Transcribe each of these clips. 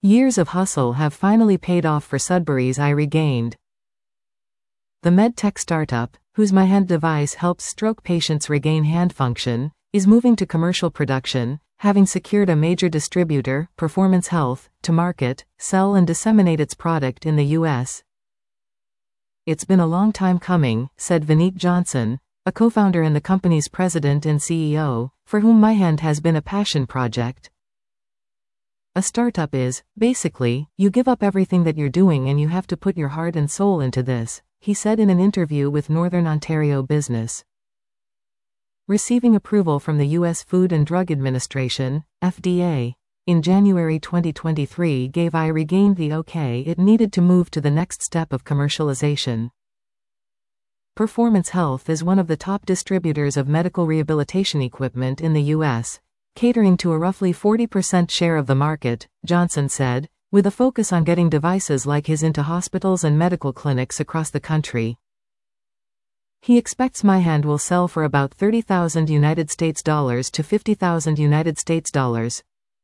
Years of hustle have finally paid off for Sudbury's I Regained. The medtech startup, whose MyHand device helps stroke patients regain hand function, is moving to commercial production, having secured a major distributor, Performance Health, to market, sell and disseminate its product in the U.S. "It's been a long time coming," said Vineet Johnson, a co-founder and the company's president and CEO, for whom MyHand has been a passion project. "A startup is, basically, you give up everything that you're doing and you have to put your heart and soul into this," he said in an interview with Northern Ontario Business. Receiving approval from the U.S. Food and Drug Administration, FDA, in January 2023 gave I Regained the okay it needed to move to the next step of commercialization. Performance Health is one of the top distributors of medical rehabilitation equipment in the U.S., catering to a roughly 40% share of the market, Johnson said, with a focus on getting devices like his into hospitals and medical clinics across the country. He expects MyHand will sell for about $30,000 to $50,000.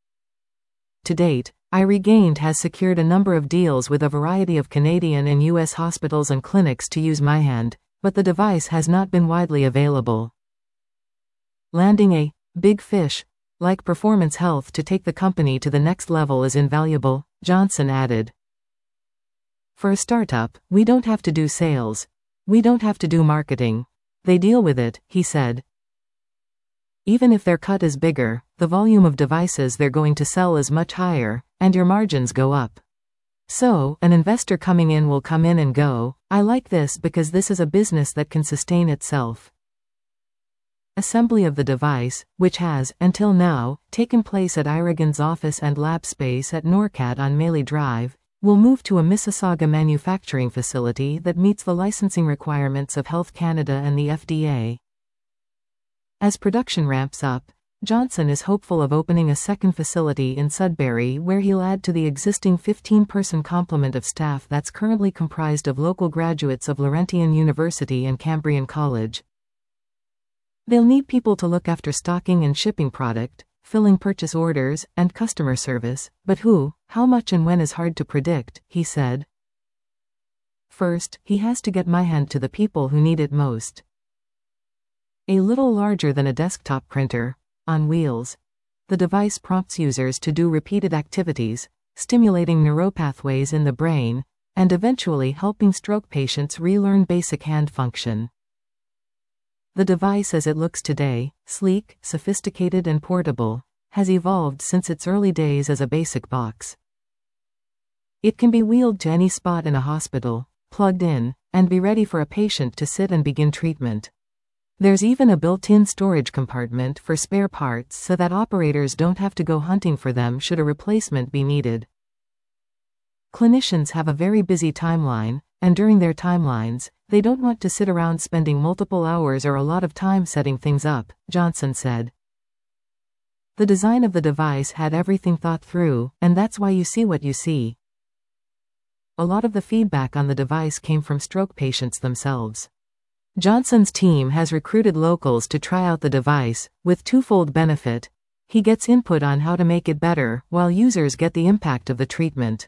To date, I Regained has secured a number of deals with a variety of Canadian and U.S. hospitals and clinics to use MyHand, but the device has not been widely available. Landing a big fish like Performance Health to take the company to the next level is invaluable, Johnson added. "For a startup, we don't have to do sales. We don't have to do marketing. They deal with it," he said. "Even if their cut is bigger, the volume of devices they're going to sell is much higher, and your margins go up. So, an investor coming in will come in and go, I like this because this is a business that can sustain itself." Assembly of the device, which has, until now, taken place at iRegained's office and lab space at Norcat on Maley Drive, will move to a Mississauga manufacturing facility that meets the licensing requirements of Health Canada and the FDA. As production ramps up, Johnson is hopeful of opening a second facility in Sudbury where he'll add to the existing 15-person complement of staff that's currently comprised of local graduates of Laurentian University and Cambrian College. They'll need people to look after stocking and shipping product, filling purchase orders, and customer service, but who, how much and when is hard to predict, he said. First, he has to get MyHand to the people who need it most. A little larger than a desktop printer, on wheels. The device prompts users to do repeated activities, stimulating neuropathways in the brain, and eventually helping stroke patients relearn basic hand function. The device as it looks today, sleek, sophisticated and portable, has evolved since its early days as a basic box. It can be wheeled to any spot in a hospital, plugged in, and be ready for a patient to sit and begin treatment. There's even a built-in storage compartment for spare parts so that operators don't have to go hunting for them should a replacement be needed. Clinicians have a very busy timeline, and during their timelines, they don't want to sit around spending multiple hours or a lot of time setting things up, Johnson said. The design of the device had everything thought through, and that's why you see what you see. A lot of the feedback on the device came from stroke patients themselves. Johnson's team has recruited locals to try out the device, with twofold benefit. He gets input on how to make it better, while users get the impact of the treatment.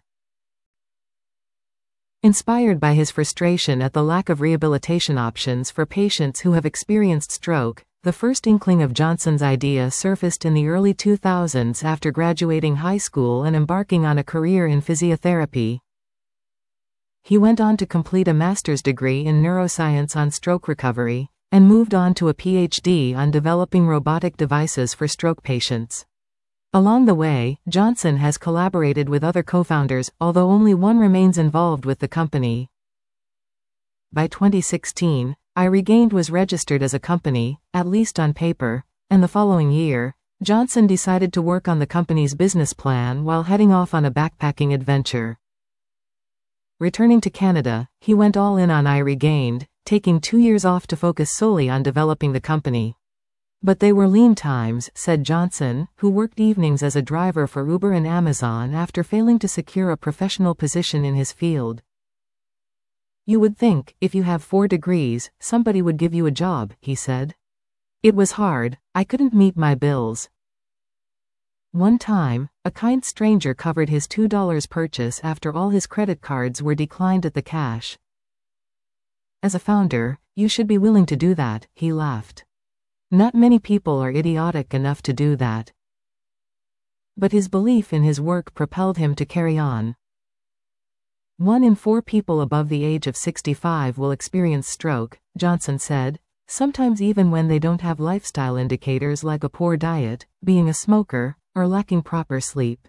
Inspired by his frustration at the lack of rehabilitation options for patients who have experienced stroke, the first inkling of Johnson's idea surfaced in the early 2000s after graduating high school and embarking on a career in physiotherapy. He went on to complete a master's degree in neuroscience on stroke recovery, and moved on to a PhD on developing robotic devices for stroke patients. Along the way, Johnson has collaborated with other co-founders, although only one remains involved with the company. By 2016, I Regained was registered as a company, at least on paper, and the following year, Johnson decided to work on the company's business plan while heading off on a backpacking adventure. Returning to Canada, he went all in on I Regained, taking 2 years off to focus solely on developing the company. But they were lean times, said Johnson, who worked evenings as a driver for Uber and Amazon after failing to secure a professional position in his field. You would think, if you have 4 degrees, somebody would give you a job, he said. It was hard, I couldn't meet my bills. One time, a kind stranger covered his $2 purchase after all his credit cards were declined at the cash. As a founder, you should be willing to do that, he laughed. Not many people are idiotic enough to do that. But his belief in his work propelled him to carry on. 1 in 4 people above the age of 65 will experience stroke, Johnson said, sometimes even when they don't have lifestyle indicators like a poor diet, being a smoker, or lacking proper sleep.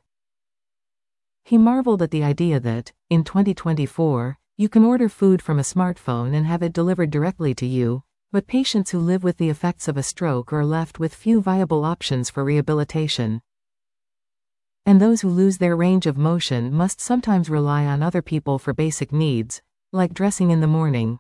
He marveled at the idea that, in 2024, you can order food from a smartphone and have it delivered directly to you, but patients who live with the effects of a stroke are left with few viable options for rehabilitation. And those who lose their range of motion must sometimes rely on other people for basic needs, like dressing in the morning.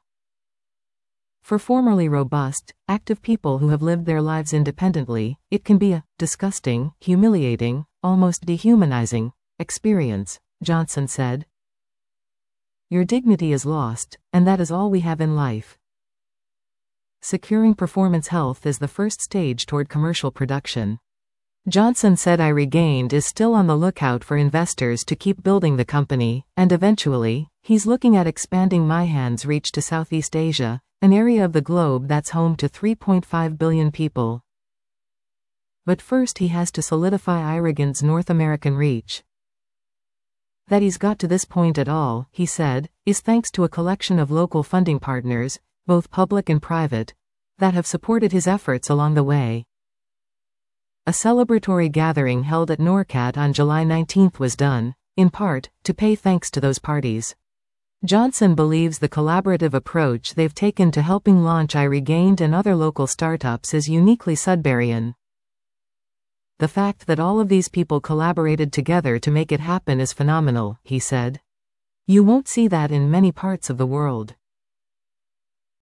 For formerly robust, active people who have lived their lives independently, it can be a disgusting, humiliating, almost dehumanizing experience, Johnson said. Your dignity is lost, and that is all we have in life. Securing performance health is the first stage toward commercial production. Johnson said iRegained is still on the lookout for investors to keep building the company, and eventually, he's looking at expanding MyHand's reach to Southeast Asia, an area of the globe that's home to 3.5 billion people. But first he has to solidify iRegained's North American reach. That he's got to this point at all, he said, is thanks to a collection of local funding partners, both public and private, that have supported his efforts along the way. A celebratory gathering held at NORCAT on July 19 was done, in part, to pay thanks to those parties. Johnson believes the collaborative approach they've taken to helping launch iRegained and other local startups is uniquely Sudburyan. The fact that all of these people collaborated together to make it happen is phenomenal, he said. You won't see that in many parts of the world.